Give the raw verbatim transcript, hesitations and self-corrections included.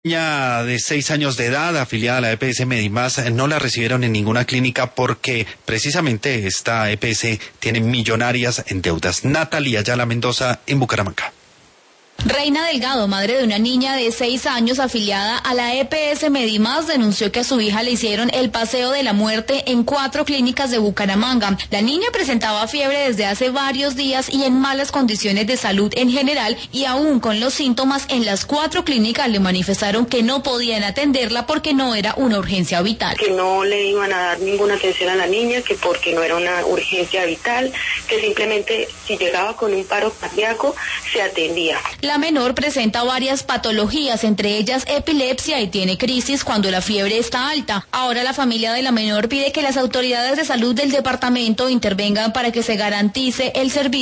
Niña de seis años de edad, afiliada a la E P S Medimás, no la recibieron en ninguna clínica porque precisamente esta E P S tiene millonarias en deudas. Natalia Ayala Mendoza, en Bucaramanga. Reina Delgado, madre de una niña de seis años afiliada a la E P S Medimás, denunció que a su hija le hicieron el paseo de la muerte en cuatro clínicas de Bucaramanga. La niña presentaba fiebre desde hace varios días y en malas condiciones de salud en general, y aún con los síntomas en las cuatro clínicas le manifestaron que no podían atenderla porque no era una urgencia vital. Que no le iban a dar ninguna atención a la niña, que porque no era una urgencia vital, que simplemente si llegaba con un paro cardíaco se atendía. La menor presenta varias patologías, entre ellas epilepsia, y tiene crisis cuando la fiebre está alta. Ahora la familia de la menor pide que las autoridades de salud del departamento intervengan para que se garantice el servicio